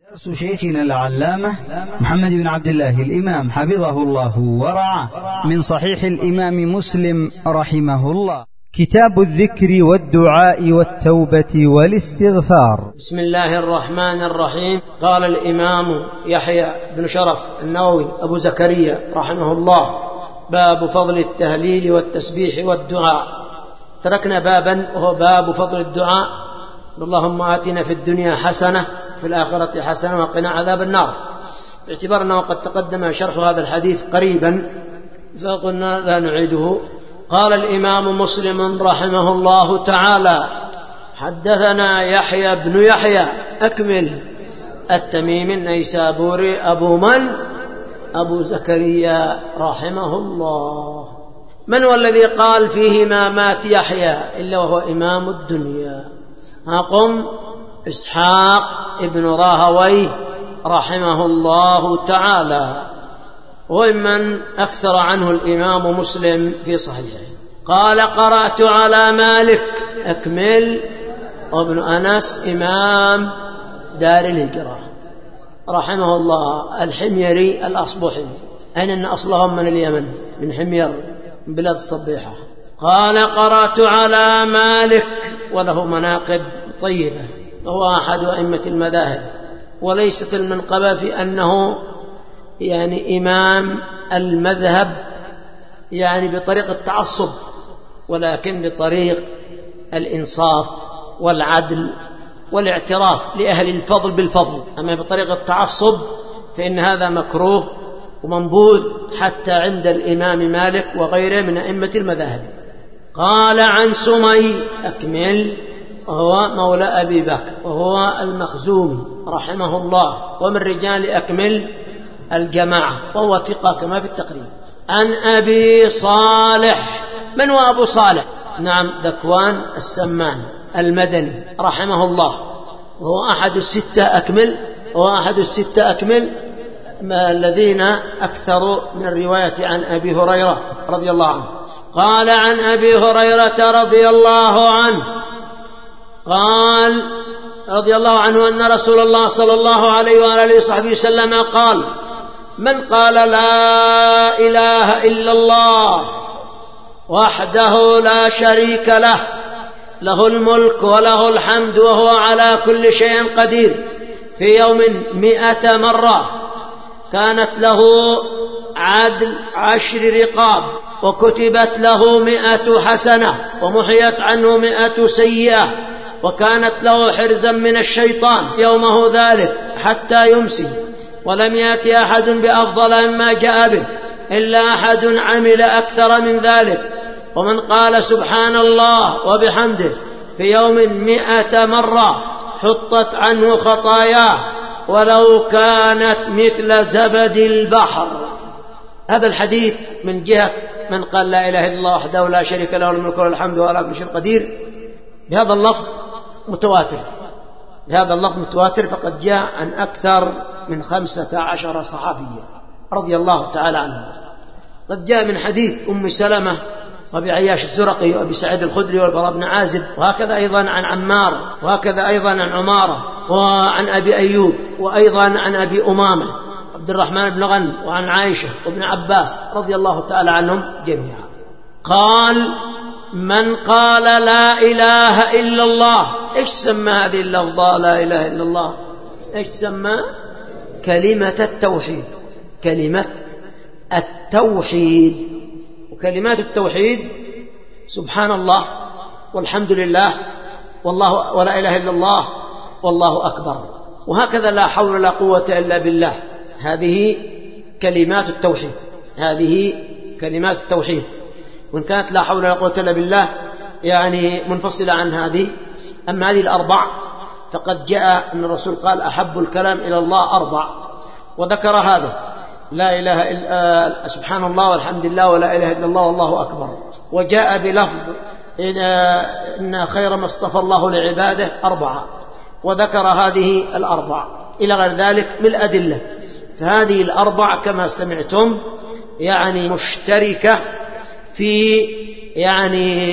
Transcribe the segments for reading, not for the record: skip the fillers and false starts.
درس شيخنا العلامة محمد بن عبد الله الإمام حفظه الله ورعاه من صحيح الإمام مسلم رحمه الله. كتاب الذكر والدعاء والتوبة والاستغفار. بسم الله الرحمن الرحيم. قال الإمام يحيى بن شرف النووي أبو زكريا رحمه الله: باب فضل التهليل والتسبيح والدعاء. تركنا بابا وهو باب فضل الدعاء: اللهم آتنا في الدنيا حسنة في الآخرة حسنة وقنا عذاب النار، باعتبار أنه قد تقدم شرح هذا الحديث قريبا فقلنا لا نعيده. قال الإمام مسلم رحمه الله تعالى: حدثنا يحيى بن يحيى أكمل التميمي النيسابوري أبو زكريا رحمه الله. من هو الذي قال فيه ما مات يحيى إلا وهو إمام الدنيا؟ قم إسحاق ابن راهويه رحمه الله تعالى، ومن أكثر عنه الإمام مسلم في صحيحه. قال: قرأت على مالك أكمل وابن أنس إمام دار الهجرة رحمه الله الحميري الأصبحي، أن أصلهم من اليمن من حمير من بلاد الصبيحة. قال: قرأت على مالك، وله مناقب طيبة، وهو أحد أئمة المذاهب، وليست المنقبة في أنه إمام المذهب بطريق التعصب، ولكن بطريق الإنصاف والعدل والاعتراف لأهل الفضل بالفضل. أما بطريق التعصب فإن هذا مكروه ومنبوذ حتى عند الإمام مالك وغيره من أئمة المذاهب. قال: عن سمي أكمل، وهو مولى أبي بكر، وهو المخزومي رحمه الله، ومن رجال أكمل الجماعة، وهو ثقة كما في التقريب. عن أبي صالح. من هو أبو صالح؟ نعم، ذكوان السمان المدني رحمه الله، وهو أحد الستة أكمل الذين أكثروا من الرواية عن أبي هريرة رضي الله عنه. قال: عن أبي هريرة رضي الله عنه قال رضي الله عنه أن رسول الله صلى الله عليه وآله وصحبه وسلم قال: من قال لا إله إلا الله وحده لا شريك له، له الملك وله الحمد وهو على كل شيء قدير، في يوم 100 مرة، كانت له عدل 10 رقاب، وكتبت له 100 حسنة، ومحيت عنه 100 سيئة، وكانت له حرزا من الشيطان يومه ذلك حتى يمسي، ولم يأتي أحد بأفضل مما جاء به إلا أحد عمل أكثر من ذلك. ومن قال سبحان الله وبحمده في يوم 100 مرة حطت عنه خطاياه ولو كانت مثل زبد البحر. هذا الحديث من جهة من قال لا إله إلا الله وحده لا شريك له الملك وله الحمد وهو على كل شيء قدير، بهذا اللفظ متواتر، فقد جاء عن أكثر من 15 صحابيا رضي الله تعالى عنهم. قد جاء من حديث أم سلمة وأبي عياش الزرقي وأبي سعيد الخدري والبراء بن عازب، وهكذا أيضا عن عمار، وهكذا أيضا عن عمارة، وعن أبي أيوب، وأيضا عن أبي أمامة عبد الرحمن بن غنم، وعن عائشة وابن عباس رضي الله تعالى عنهم جميعا. قال: من قال لا إله إلا الله. إيش سمى هذه اللفظة لا إله إلا الله؟ إيش سمى؟ كلمة التوحيد. وكلمات التوحيد سبحان الله والحمد لله والله ولا إله إلا الله والله أكبر، وهكذا لا حول ولا قوة إلا بالله. هذه كلمات التوحيد، وإن كانت لا حول ولا قوة إلا بالله منفصلة عن هذه. أما هذه الأربع فقد جاء أن الرسول قال: أحب الكلام إلى الله 4، وذكر هذا: لا إله إلا سبحان الله والحمد لله ولا إله إلا الله والله أكبر. وجاء بلفظ إن خير ما اصطفى الله لعباده 4، وذكر هذه الأربع إلى غير ذلك من الأدلة. فهذه الأربع كما سمعتم مشتركة في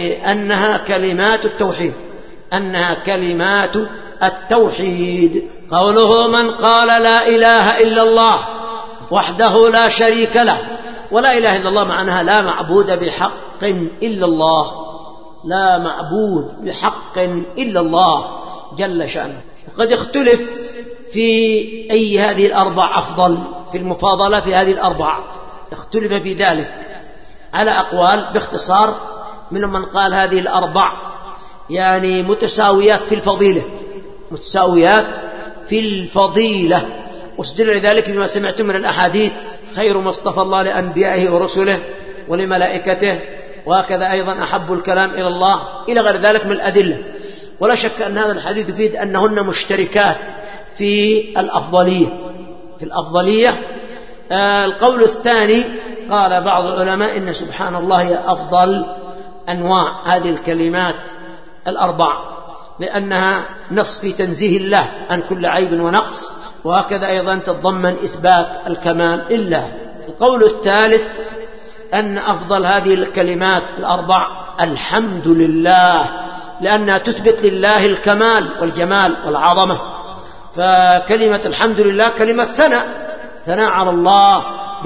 أنها كلمات التوحيد، قوله من قال لا إله إلا الله وحده لا شريك له. ولا إله إلا الله معناها لا معبود بحق إلا الله، لا معبود بحق إلا الله جل شأنه. وقد اختلف في أي هذه الأربع أفضل، في المفاضلة في هذه الأربع اختلف في ذلك على أقوال. باختصار منهم من قال هذه الأربع يعني متساويات في الفضيلة، متساويات في الفضيلة، واستدل لذلك بما سمعتم من الأحاديث: خير ما اصطفى الله لأنبيائه ورسله ولملائكته، وهكذا أيضا أحب الكلام إلى الله، إلى غير ذلك من الأدلة. ولا شك أن هذا الحديث يفيد أنهن مشتركات في الأفضلية. في الأفضلية. القول الثاني قال بعض العلماء إن سبحان الله هي أفضل أنواع هذه الكلمات الأربع، لأنها نص في تنزيه الله عن كل عيب ونقص، وهكذا أيضا تتضمن إثبات الكمال لله. القول الثالث أن أفضل هذه الكلمات الأربع الحمد لله، لأنها تثبت لله الكمال والجمال والعظمة. فكلمة الحمد لله كلمة ثناء على الله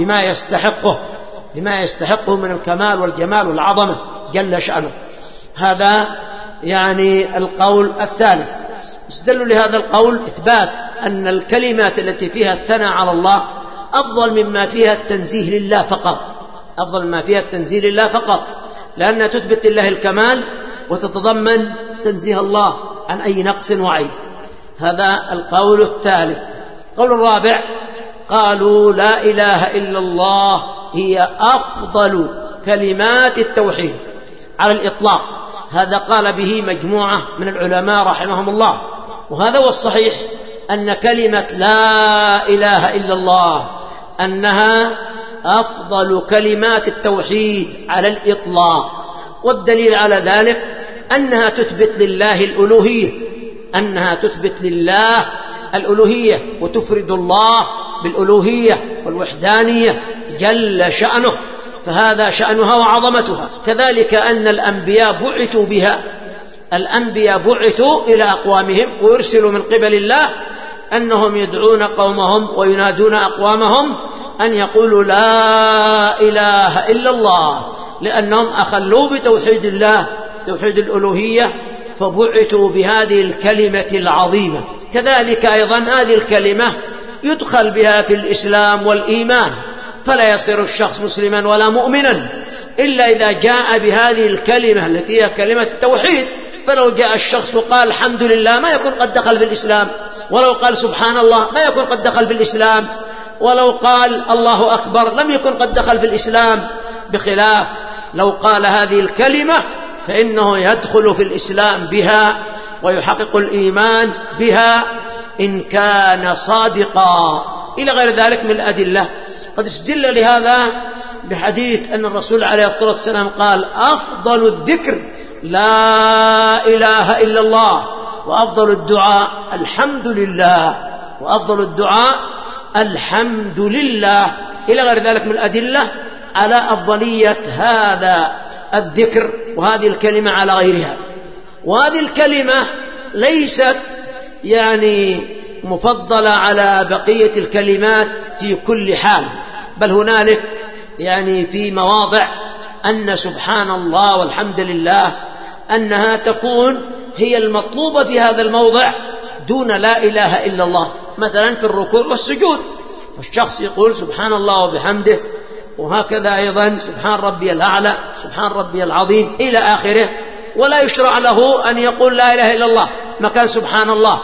بما يستحقه من الكمال والجمال والعظمة جل شأنه. هذا يعني القول الثالث. استدلوا لهذا القول إثبات أن الكلمات التي فيها الثناء على الله أفضل مما فيها التنزيه لله فقط، أفضل مما فيها التنزيه لله فقط، لأنها تثبت لله الكمال وتتضمن تنزيه الله عن أي نقص وعيب. هذا القول الثالث. القول الرابع قالوا لا إله إلا الله هي أفضل كلمات التوحيد على الإطلاق. هذا قال به مجموعة من العلماء رحمهم الله، وهذا هو الصحيح، أن كلمة لا إله إلا الله أنها أفضل كلمات التوحيد على الإطلاق. والدليل على ذلك أنها تثبت لله الألوهية، أنها تثبت لله الألوهية وتفرد الله بالألوهية والوحدانية جل شأنه، فهذا شأنها وعظمتها. كذلك أن الأنبياء بعثوا بها، الأنبياء بعثوا إلى أقوامهم ويرسلوا من قبل الله أنهم يدعون قومهم وينادون أقوامهم أن يقولوا لا إله إلا الله، لأنهم أخلوا بتوحيد الله، توحيد الألوهية، فبعثوا بهذه الكلمة العظيمة. كذلك أيضا هذه الكلمة يدخل بها في الإسلام والإيمان، فلا يصير الشخص مسلما ولا مؤمنا إلا إذا جاء بهذه الكلمة التي هي كلمة التوحيد. فلو جاء الشخص وقال الحمد لله ما يكون قد دخل في الإسلام، ولو قال سبحان الله ما يكون قد دخل في الإسلام، ولو قال الله أكبر لم يكن قد دخل في الإسلام، بخلاف لو قال هذه الكلمة فإنه يدخل في الإسلام بها ويحقق الإيمان بها إن كان صادقا، إلى غير ذلك من الأدلة. قد استدل لهذا بحديث أن الرسول عليه الصلاة والسلام قال أفضل الذكر لا إله إلا الله، وأفضل الدعاء الحمد لله، وأفضل الدعاء الحمد لله، إلى غير ذلك من الأدلة على أفضلية هذا الذكر وهذه الكلمة على غيرها. وهذه الكلمة ليست يعني مفضلة على بقية الكلمات في كل حال، بل هنالك يعني في مواضع أن سبحان الله والحمد لله أنها تكون هي المطلوبة في هذا الموضع دون لا إله إلا الله. مثلا في الركوع والسجود الشخص يقول سبحان الله وبحمده، وهكذا أيضا سبحان ربي الأعلى، سبحان ربي العظيم، إلى آخره. ولا يشرع له أن يقول لا إله إلا الله مكان سبحان الله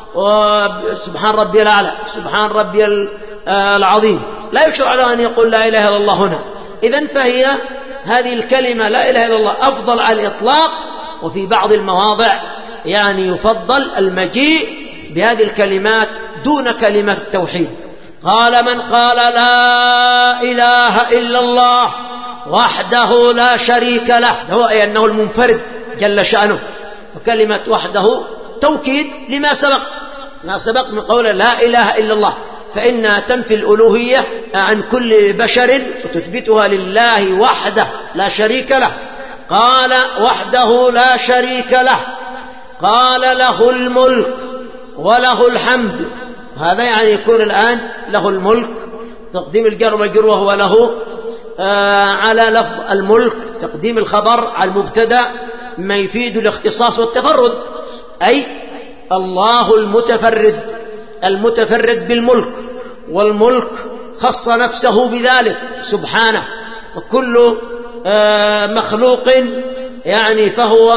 وسبحان ربي الأعلى، سبحان ربي العظيم، لا يشرع له أن يقول لا إله إلا الله هنا. إذن فهي هذه الكلمة لا إله إلا الله أفضل على الإطلاق، وفي بعض المواضع يعني يفضل المجيء بهذه الكلمات دون كلمة التوحيد. قال من قال لا إله إلا الله وحده لا شريك له، هو أي أنه المنفرد جل شأنه، وكلمة وحده توكيد لما سبق من قول لا إله إلا الله، فإنها تنفي الألوهية عن كل بشر وتثبتها لله وحده لا شريك له. قال وحده لا شريك له، قال له الملك وله الحمد. هذا يعني يكون الآن له الملك، تقديم الجر والمجرور وهو له على لفظ الملك، تقديم الخبر على المبتدأ ما يفيد الاختصاص والتفرد، أي الله المتفرد بالملك، والملك خص نفسه بذلك سبحانه. وكل مخلوق يعني فهو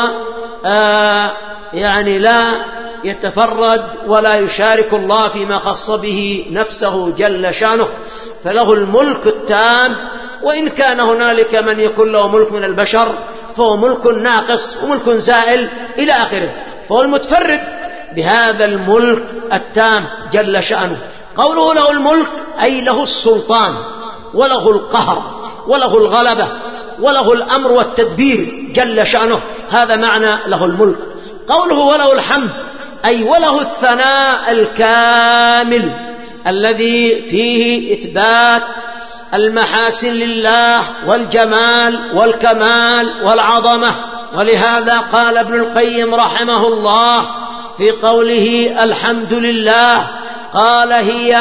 يعني لا يتفرد ولا يشارك الله فيما خص به نفسه جل شانه، فله الملك التام. وإن كان هنالك من يكون له ملك من البشر فهو ملك ناقص وملك زائل إلى آخره، فهو المتفرد بهذا الملك التام جل شأنه. قوله له الملك أي له السلطان وله القهر وله الغلبة وله الأمر والتدبير جل شأنه، هذا معنى له الملك. قوله وله الحمد أي وله الثناء الكامل الذي فيه إثبات المحاسن لله والجمال والكمال والعظمة. ولهذا قال ابن القيم رحمه الله في قوله الحمد لله، قال هي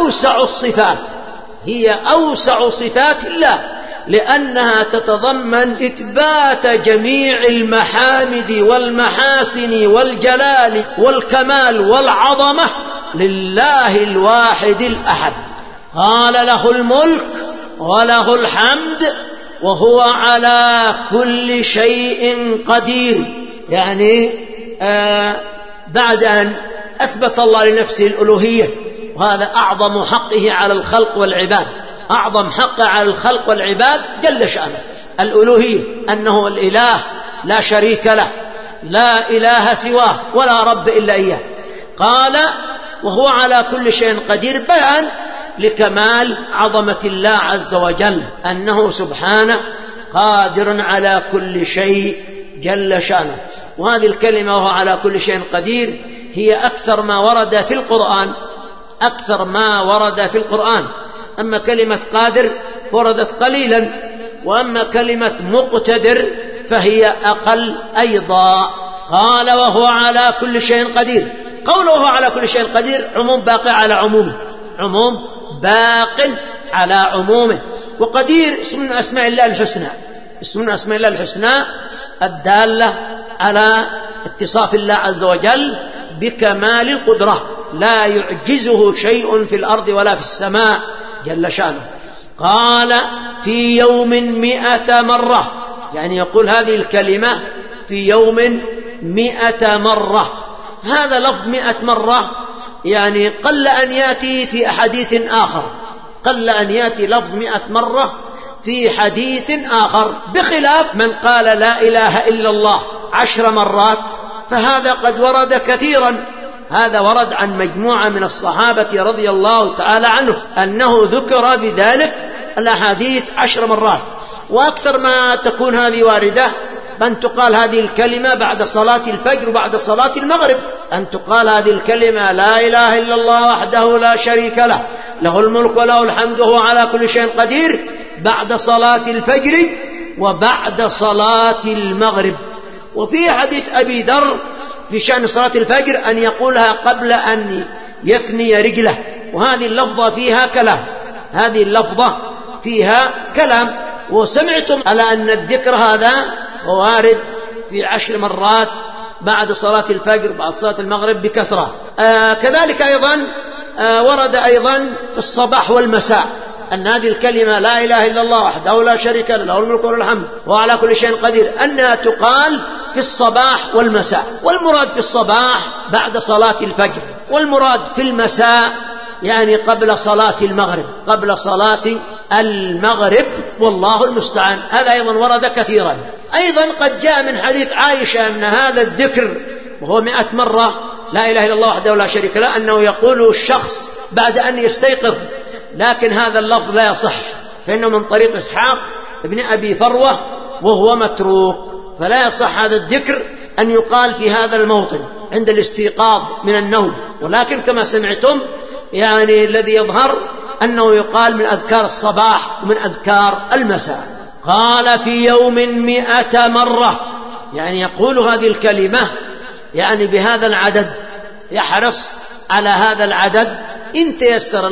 أوسع صفات الله، لأنها تتضمن إثبات جميع المحامد والمحاسن والجلال والكمال والعظمة لله الواحد الأحد. قال له الملك وله الحمد وهو على كل شيء قدير، يعني بعد أن أثبت الله لنفسه الألوهية، وهذا أعظم حقه على الخلق والعباد، أعظم حق على الخلق والعباد جل شأنه الألوهية، أنه الإله لا شريك له، لا إله سواه ولا رب إلا إياه. قال وهو على كل شيء قدير، بيان لكمال عظمة الله عز وجل، أنه سبحانه قادر على كل شيء جل شأنه. وهذه الكلمة وهو على كل شيء قدير هي أكثر ما ورد في القرآن. أما كلمة قادر فوردت قليلا، وأما كلمة مقتدر فهي أقل أيضا. قال وهو على كل شيء قدير. قوله وهو على كل شيء قدير عموم باقي على عمومه، عموم باق على عمومه. وقدير اسم من أسماء الله الحسنى، اسم من أسماء الله الحسنى الدالة على اتصاف الله عز وجل بكمال القدرة، لا يعجزه شيء في الأرض ولا في السماء جل شأنه. قال في يوم 100 مرة، يعني يقول هذه الكلمة في يوم 100 مرة. هذا لفظ 100 مرة يعني قل أن يأتي في أحاديث آخر، قل أن يأتي لفظ 100 مرة في حديث آخر، بخلاف من قال لا إله إلا الله 10 مرات، فهذا قد ورد كثيرا. هذا ورد عن مجموعة من الصحابة رضي الله تعالى عنه أنه ذكر بذلك الأحاديث 10 مرات. وأكثر ما تكون هذه واردة أن تقال هذه الكلمة بعد صلاة الفجر وبعد صلاة المغرب، أن تقال هذه الكلمة لا إله إلا الله وحده لا شريك له، له الملك وله الحمد وهو على كل شيء قدير، بعد صلاة الفجر وبعد صلاة المغرب. وفي حديث أبي ذر في شأن صلاة الفجر أن يقولها قبل أن يثني رجله، وهذه اللفظة فيها كلام، هذه اللفظة فيها كلام. وسمعتم على أن الذكر هذا وارد في 10 مرات بعد صلاة الفجر بعد صلاة المغرب بكثرة. كذلك أيضا ورد أيضا في الصباح والمساء أن هذه الكلمة لا إله إلا الله وحده لا شريك له، له الملك وله الحمد وعلى كل شيء قدير، أنها تقال في الصباح والمساء. والمراد في الصباح بعد صلاة الفجر، والمراد في المساء يعني قبل صلاة المغرب، قبل صلاة المغرب، والله المستعان. هذا أيضا ورد كثيرا. أيضا قد جاء من حديث عائشة أن هذا الذكر وهو 100 مرة لا إله إلا الله وحده لا شريك له أنه يقوله الشخص بعد أن يستيقظ، لكن هذا اللفظ لا يصح، فإنه من طريق إسحاق ابن أبي فروة وهو متروك، فلا يصح هذا الذكر أن يقال في هذا الموطن عند الاستيقاظ من النوم. ولكن كما سمعتم يعني الذي يظهر أنه يقال من أذكار الصباح ومن أذكار المساء. قال في يوم 100 مرة، يعني يقول هذه الكلمة يعني بهذا العدد، يحرص على هذا العدد إن تيسر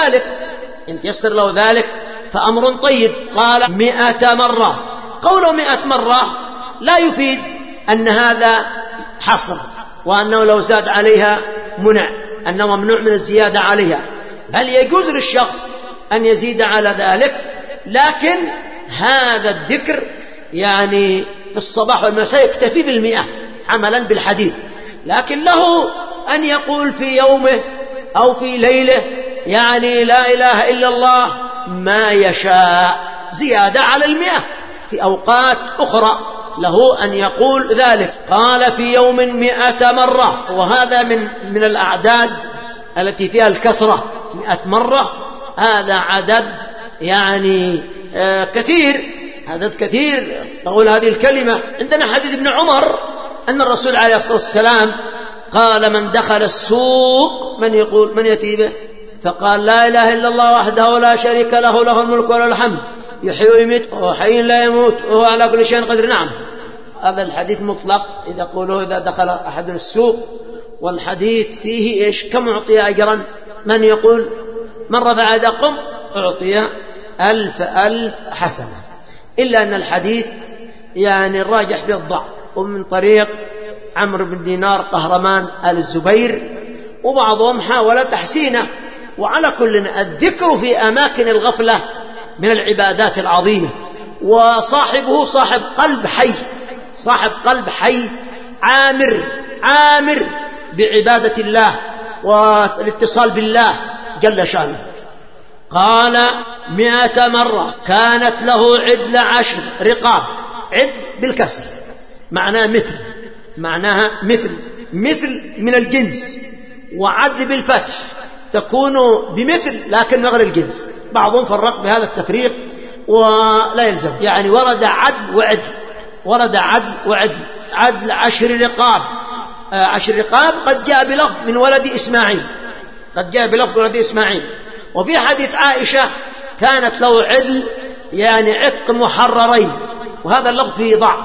له ذلك فأمر طيب. قال 100 مرة. قوله 100 مرة لا يفيد أن هذا حصر وأنه لو زاد عليها منع، أنه ممنوع من الزيادة عليها، بل يجوز للشخص أن يزيد على ذلك، لكن هذا الذكر يعني في الصباح والمساء يكتفي ب100 عملا بالحديث، لكن له أن يقول في يومه أو في ليله يعني لا إله إلا الله ما يشاء زيادة على 100 في أوقات أخرى له أن يقول ذلك. قال في يوم 100 مرة، وهذا من الأعداد التي فيها الكثرة. 100 مرة هذا عدد يعني كثير، عدد كثير نقول هذه الكلمة. عندنا حديث ابن عمر أن الرسول عليه الصلاة والسلام قال من دخل السوق من يأتي به فقال لا إله إلا الله وحده لا شريك له له الملك وله الحمد يحيي ويميت وحي لا يموت وهو على كل شيء قدير. نعم، هذا الحديث مطلق إذا قوله إذا دخل أحد السوق، والحديث فيه إيش؟ كم أعطي أجرا من يقول من رفع يدكم أعطي 1000 حسنة، إلا أن الحديث يعني الراجح في الضعف، ومن طريق عمرو بن دينار قهرمان آل الزبير، وبعضهم حاول تحسينه. وعلى كل الذكر في أماكن الغفلة من العبادات العظيمة، وصاحبه صاحب قلب حي عامر بعبادة الله والاتصال بالله جل شانه. قال 100 مرة كانت له عدل 10 رقاب. عدل بالكسر معناها مثل من الجنس، وعدل بالفتح تكون بمثل لكن غير الجنس. بعضهم فرق بهذا التفريق ولا يلزم، يعني ورد عدل وعدل. عدل 10 رقاب. 10 رقاب قد جاء بلفظ من ولد إسماعيل. وفي حديث عائشة كانت له عدل يعني عتق محررين، وهذا اللفظ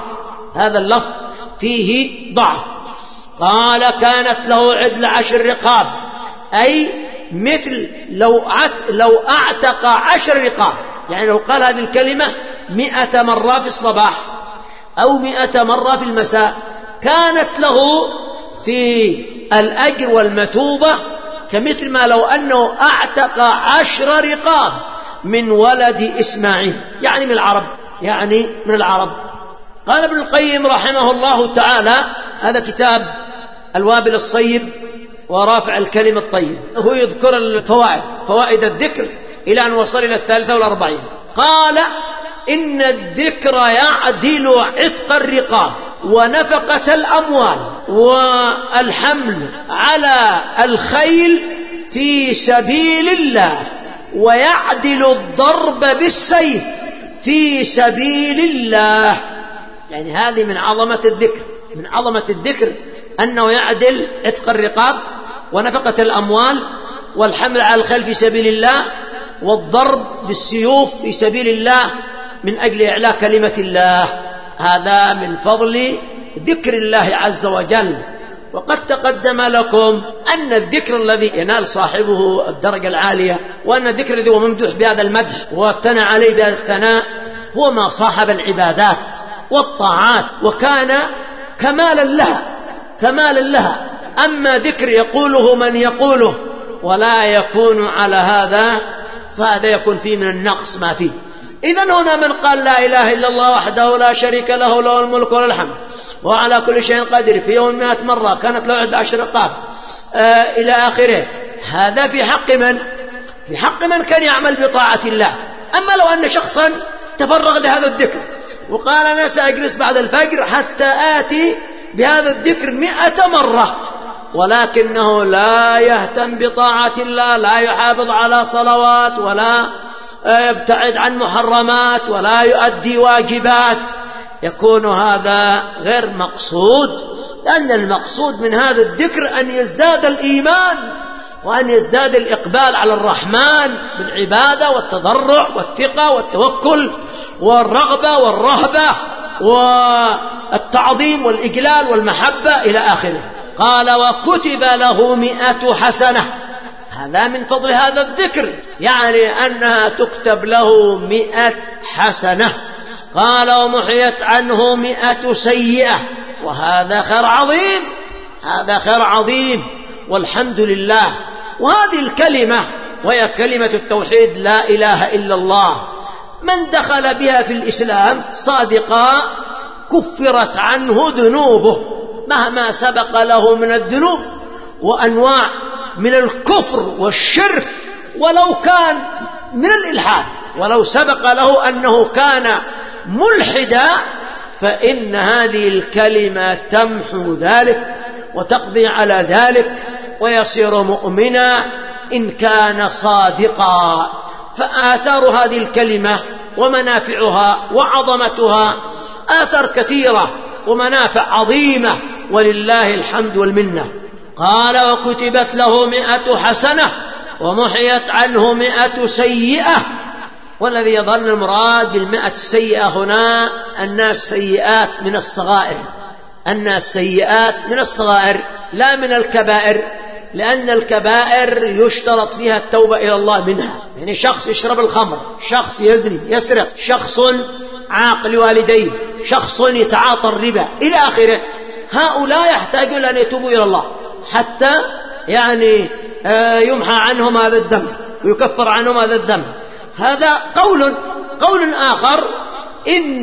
فيه ضعف. قال كانت له عدل 10 رقاب، أي مثل لو أعتق 10 رقاب، يعني لو قال هذه الكلمة 100 مرة في الصباح أو 100 مرة في المساء كانت له في الأجر والمثوبة كمثل ما لو أنه أعتق 10 رقاب من ولد إسماعيل، يعني من العرب. قال ابن القيم رحمه الله تعالى، هذا كتاب الوابل الصيب ورافع الكلم الطيب، هو يذكر فوائد الذكر إلى أن وصل إلى 43. قال إن الذكر يعدل عتق الرقاب ونفقة الأموال والحمل على الخيل في سبيل الله، ويعدل الضرب بالسيف في سبيل الله. يعني هذه من عظمة الذكر أنه يعدل عتق الرقاب ونفقة الأموال والحمل على الخيل في سبيل الله والضرب بالسيوف في سبيل الله من أجل إعلاء كلمة الله. هذا من فضل ذكر الله عز وجل. وقد تقدم لكم أن الذكر الذي ينال صاحبه الدرجة العالية، وأن الذكر الذي هو ممدوح بهذا المدح واثنى عليه بهذا الثناء هو ما صاحب العبادات والطاعات، وكان كمالا لها. أما ذكر يقوله من يقوله ولا يكون على هذا، فهذا يكون فيه من النقص ما فيه. إذن هنا من قال لا إله إلا الله وحده لا شريك له له الملك وله الحمد وعلى كل شيء قدير في يوم 100 مرة كانت له 10 رقاب إلى آخره، هذا في حق من كان يعمل بطاعة الله. أما لو أن شخصا تفرغ لهذا الذكر وقال أنا سأجلس بعد الفجر حتى آتي بهذا الذكر 100 مرة، ولكنه لا يهتم بطاعة الله، لا يحافظ على صلوات ولا يبتعد عن محرمات ولا يؤدي واجبات، يكون هذا غير مقصود. لأن المقصود من هذا الذكر أن يزداد الإيمان وأن يزداد الإقبال على الرحمن بالعبادة والتضرع والثقة والتوكل والرغبة والرهبة والتعظيم والإجلال والمحبة إلى آخره. قال وكتب له 100 حسنة. هذا من فضل هذا الذكر، يعني أنها تكتب له 100 حسنة. قال ومحيت عنه 100 سيئة، وهذا خير عظيم، هذا خير عظيم والحمد لله. وهذه الكلمة وهي كلمة التوحيد لا إله إلا الله، من دخل بها في الإسلام صادقا كفرت عنه ذنوبه مهما سبق له من الذنوب وأنواع من الكفر والشرك، ولو كان من الإلحاد، ولو سبق له أنه كان ملحدا، فإن هذه الكلمة تمحو ذلك وتقضي على ذلك ويصير مؤمنا إن كان صادقا. فآثار هذه الكلمة ومنافعها وعظمتها آثار كثيرة ومنافع عظيمة، ولله الحمد والمنة. قال وكتبت له 100 حسنة ومحيت عنه 100 سيئة. والذي يظن المراد بال100 السيئة هنا أن السيئات من الصغائر، أن السيئات من الصغائر لا من الكبائر، لأن الكبائر يشترط فيها التوبة إلى الله منها. يعني شخص يشرب الخمر، شخص يزني يسرق، شخص عاق لوالديه، شخص يتعاطى الربا إلى آخره، هؤلاء يحتاجون أن يتوبوا إلى الله حتى يعني يمحى عنهم هذا الذنب ويكفر عنهم هذا الذنب. هذا قول آخر إن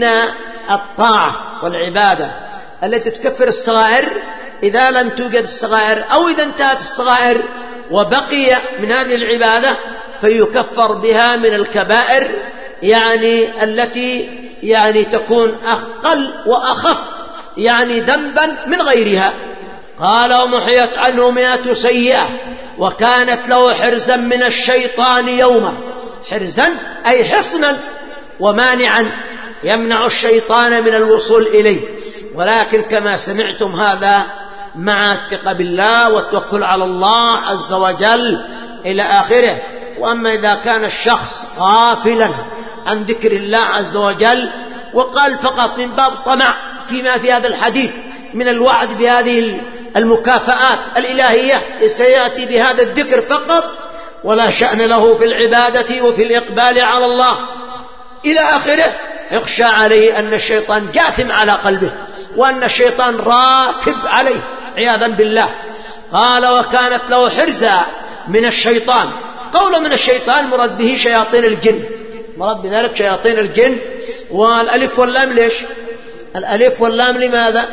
الطاعة والعبادة التي تكفر الصغائر إذا لم توجد الصغائر أو إذا انتهت الصغائر وبقي من هذه العبادة فيكفر بها من الكبائر، يعني التي يعني تكون أقل وأخف يعني ذنبا من غيرها. قال ومحيت عنه 100 سيئة وكانت له حرزا من الشيطان يوما. حرزا أي حصنا ومانعا يمنع الشيطان من الوصول إليه. ولكن كما سمعتم هذا مع الثقة بالله والتوكل على الله عز وجل إلى آخره. وأما إذا كان الشخص غافلا عن ذكر الله عز وجل وقال فقط من باب طمع فيما في هذا الحديث من الوعد بهذه المكافآت الإلهية سيأتي بهذا الذكر فقط ولا شأن له في العبادة وفي الإقبال على الله إلى آخره، يخشى عليه أن الشيطان جاثم على قلبه وأن الشيطان راكب عليه عياذا بالله. قال وكانت له حرزا من الشيطان. قوله من الشيطان مراد به شياطين الجن، مراد بذلك شياطين الجن. والألف واللام ليش؟ الألف واللام لماذا؟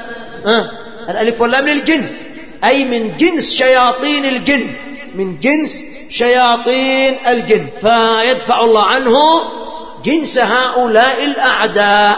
الألف واللام للجنس، أي من جنس شياطين الجن، من جنس شياطين الجن، فيدفع الله عنه جنس هؤلاء الأعداء.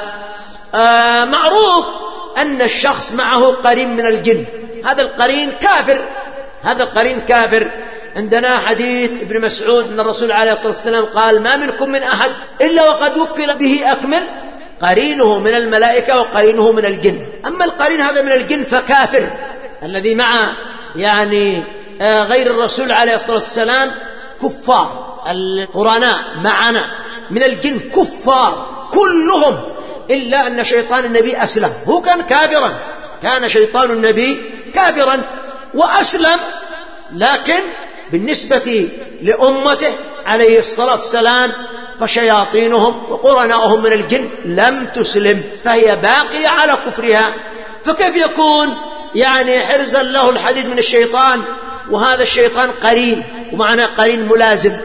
معروف أن الشخص معه قرين من الجن، هذا القرين كافر، هذا القرين كافر. عندنا حديث ابن مسعود أن الرسول عليه الصلاة والسلام قال ما منكم من أحد إلا وقد وكل به أكمل قرينه من الملائكة وقرينه من الجن. أما القرين هذا من الجن فكافر. الذي مع يعني غير الرسول عليه الصلاة والسلام كفار، القرناء معنا من الجن كفار كلهم إلا أن شيطان النبي أسلم، هو كان كافرا، كان شيطان النبي كافرا وأسلم، لكن بالنسبة لأمته عليه الصلاة والسلام فشياطينهم وقرناؤهم من الجن لم تسلم، فهي باقية على كفرها. فكيف يكون يعني حرزا له الحديث من الشيطان وهذا الشيطان قرين، ومعنى قرين ملازم؟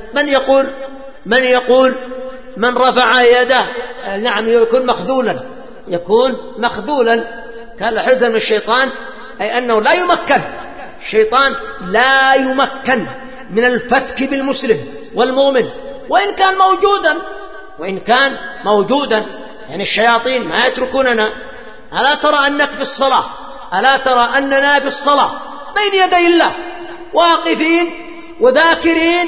من يقول من رفع يده نعم يكون مخذولا، يكون مخذولا. كان حرزا من الشيطان أي أنه لا يمكن، الشيطان لا يمكن من الفتك بالمسلم والمؤمن وإن كان موجودا، يعني الشياطين ما يتركوننا. ألا ترى أنك في الصلاة، ألا ترى أننا في الصلاة بين يدي الله واقفين وذاكرين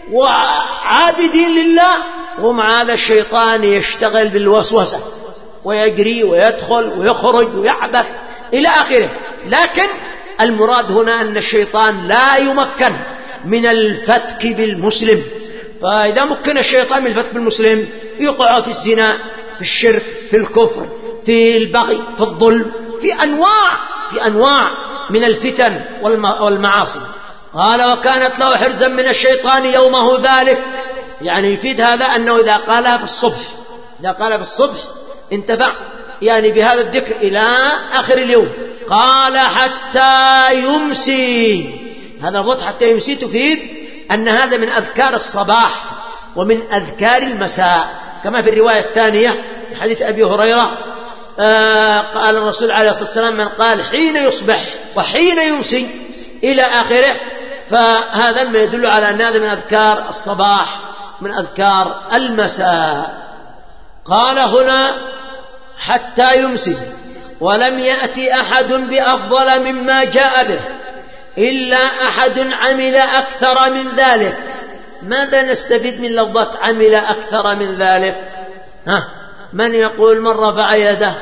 وعابدين لله، ومع هذا الشيطان يشتغل بالوسوسة ويجري ويدخل ويخرج ويعبث إلى آخره. لكن المراد هنا أن الشيطان لا يمكن من الفتك بالمسلم. فإذا مكن الشيطان من الفتك بالمسلم يقع في الزنا، في الشرك، في الكفر، في البغي، في الظلم، في أنواع من الفتن والمعاصي. قال وكانت له حرزا من الشيطان يومه ذلك، يعني يفيد هذا أنه إذا قالها في الصبح انتفع يعني بهذا الذكر إلى آخر اليوم. قال حتى يمسي، هذا الوقت حتى يمسي تفيد أن هذا من أذكار الصباح ومن أذكار المساء، كما في الرواية الثانية حديث أبي هريرة قال الرسول عليه الصلاة والسلام من قال حين يصبح وحين يمسي إلى آخره، فهذا ما يدل على أن هذا من أذكار الصباح من أذكار المساء. قال هنا حتى يمسي ولم يأتي أحد بأفضل مما جاء به إلا أحد عمل أكثر من ذلك. ماذا نستفيد من لفظة عمل أكثر من ذلك؟ من يقول من رفع يده؟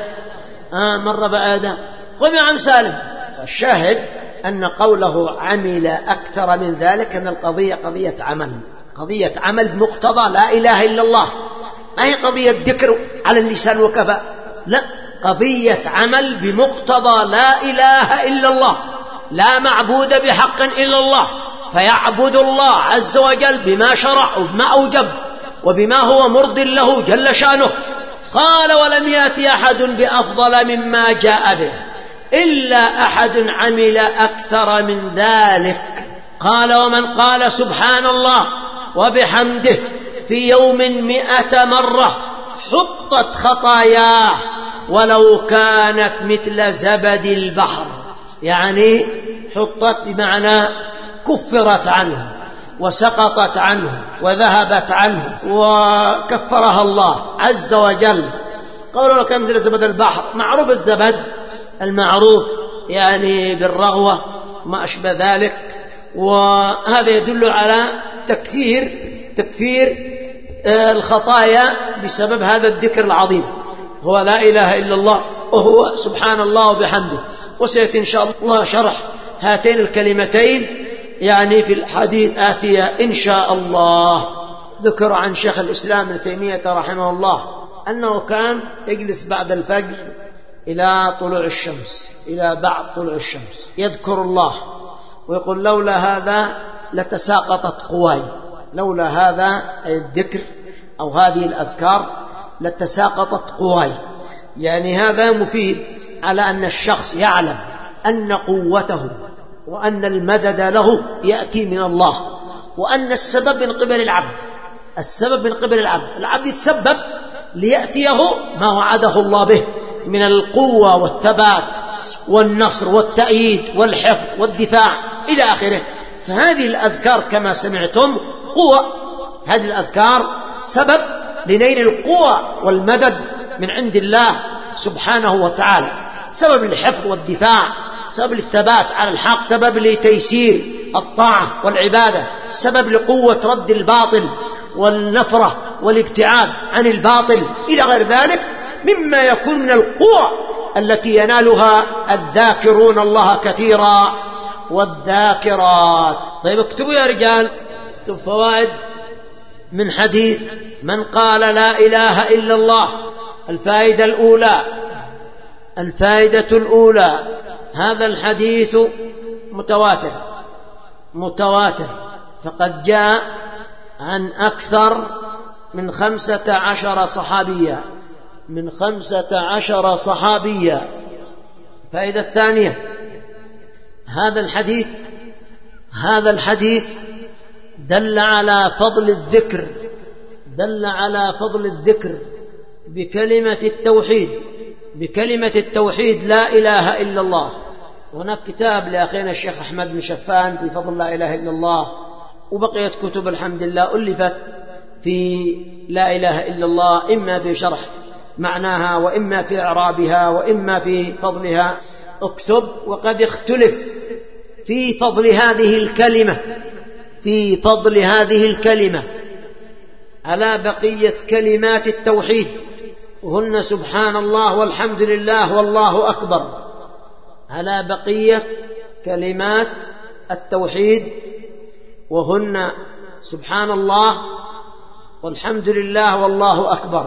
قم يا عم سالم. الشاهد أن قوله عمل أكثر من ذلك أن القضية قضية عمل بمقتضى لا إله إلا الله، ما هي قضية ذكر على اللسان وكفى، لا، قضية عمل بمقتضى لا إله إلا الله، لا معبود بحق إلا الله، فيعبد الله عز وجل بما شرع وبما أوجب وبما هو مرض له جل شانه. قال ولم يأتي أحد بأفضل مما جاء به إلا أحد عمل أكثر من ذلك. قال ومن قال سبحان الله وبحمده في يوم 100 مرة حطت خطاياه ولو كانت مثل زبد البحر، يعني حطت بمعنى كفرت عنه وسقطت عنه وذهبت عنه وكفرها الله عز وجل. قولوا لو كان مثل زبد البحر، معروف الزبد المعروف يعني بالرغوة ما أشبه ذلك، وهذا يدل على تكفير الخطايا بسبب هذا الذكر العظيم، هو لا إله إلا الله وهو سبحان الله وبحمده. وسيأتي إن شاء الله شرح هاتين الكلمتين يعني في الحديث آتية إن شاء الله. ذكر عن شيخ الإسلام ابن تيمية رحمه الله أنه كان يجلس بعد الفجر إلى طلوع الشمس، إلى بعد طلوع الشمس، يذكر الله ويقول لولا هذا لتساقطت قواي، لولا هذا الذكر أو هذه الأذكار لتساقطت قواي. يعني هذا مفيد على أن الشخص يعلم أن قوته وأن المدد له يأتي من الله، وأن السبب من قبل العبد، العبد يتسبب ليأتيه ما وعده الله به من القوة والثبات والنصر والتأييد والحفظ والدفاع إلى آخره. فهذه الأذكار كما سمعتم قوة، هذه الأذكار سبب لنيل القوة والمدد من عند الله سبحانه وتعالى، سبب للحفظ والدفاع، سبب للثبات على الحق، سبب لتيسير الطاعة والعبادة، سبب لقوة رد الباطل والنفرة والابتعاد عن الباطل إلى غير ذلك مما يكون من القوة التي ينالها الذاكرون الله كثيرا والذاكرات. طيب اكتبوا يا رجال، اكتب فوائد من حديث من قال لا إله إلا الله. الفائدة الأولى هذا الحديث متواتر، فقد جاء عن أكثر من 15 صحابيا. الفائدة الثانية هذا الحديث دل على فضل الذكر بكلمة التوحيد لا إله إلا الله. هناك كتاب لأخينا الشيخ أحمد بن شفان في فضل لا إله إلا الله، وبقيت كتب الحمد لله ألفت في لا إله إلا الله، إما في شرح معناها وإما في إعرابها وإما في فضلها. اكتب. وقد اختلف في فضل هذه الكلمة على بقية كلمات التوحيد، وهن سبحان الله والحمد لله والله أكبر، على بقية كلمات التوحيد وهن سبحان الله والحمد لله والله أكبر.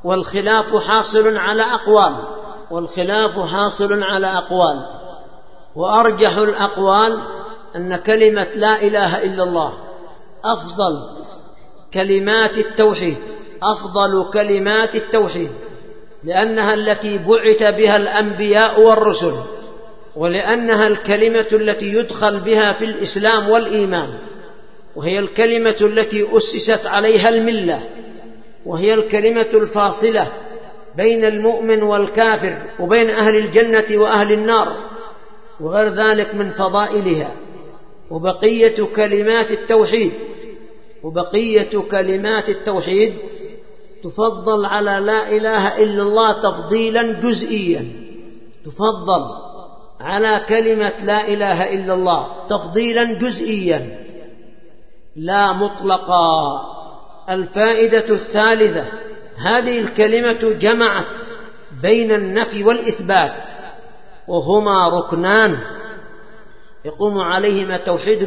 والخلاف حاصل على أقوال، وأرجح الأقوال أن كلمة لا إله إلا الله أفضل كلمات التوحيد، أفضل كلمات التوحيد، لأنها التي بعث بها الأنبياء والرسل، ولأنها الكلمة التي يدخل بها في الإسلام والإيمان، وهي الكلمة التي أسست عليها الملة، وهي الكلمة الفاصلة بين المؤمن والكافر وبين أهل الجنة وأهل النار وغير ذلك من فضائلها. وبقية كلمات التوحيد تفضل على لا إله إلا الله تفضيلا جزئيا، تفضل على كلمة لا إله إلا الله تفضيلا جزئيا لا مطلقا. الفائدة الثالثة: هذه الكلمة جمعت بين النفي والإثبات، وهما ركنان يقوم عليهما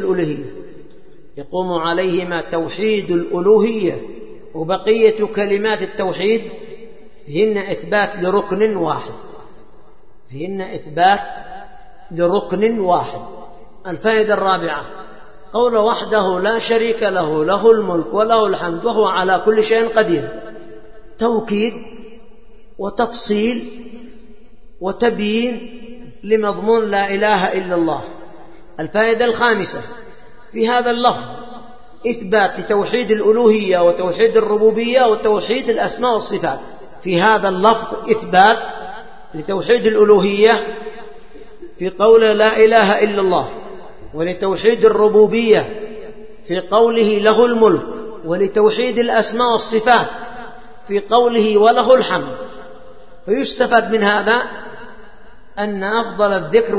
توحيد الألوهية، وبقية كلمات التوحيد فيهن إثبات لركن واحد. الفائدة الرابعة: قول وحده لا شريك له، له الملك وله الحمد وهو على كل شيء قدير، توكيد وتفصيل وتبيين لمضمون لا إله إلا الله. الفائدة الخامسة: في هذا اللفظ إثبات لتوحيد الألوهية وتوحيد الربوبية وتوحيد الأسماء والصفات. في هذا اللفظ إثبات لتوحيد الألوهية في قول لا إله إلا الله، ولتوحيد الربوبية في قوله له الملك، ولتوحيد الأسماء والصفات في قوله وله الحمد. فيستفاد من هذا أن أفضل الذكر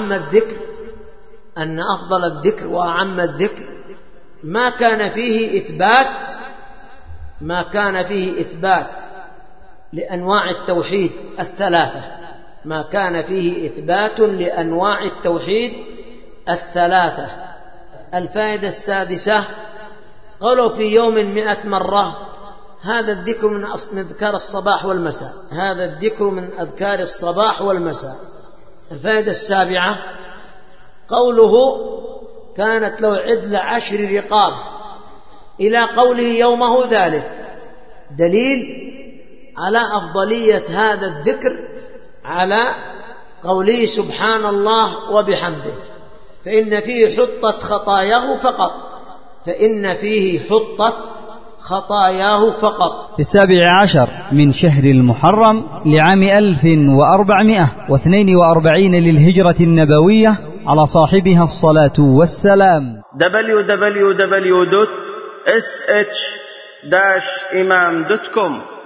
وأعم الذكر ما كان فيه إثبات لأنواع التوحيد الثلاثة. الفائدة السادسة: قالوا في يوم 100 مرة، هذا الذكر من أذكار الصباح والمساء. الفائدة السابعة: قوله كانت له عدل 10 رقاب إلى قوله يومه ذلك، دليل على أفضلية هذا الذكر على قوله سبحان الله وبحمده، فإن فيه حطت خطاياه فقط. في 17 من شهر المحرم لعام 1442 للهجرة النبوية، على صاحبها الصلاة والسلام. www.sh-imam.com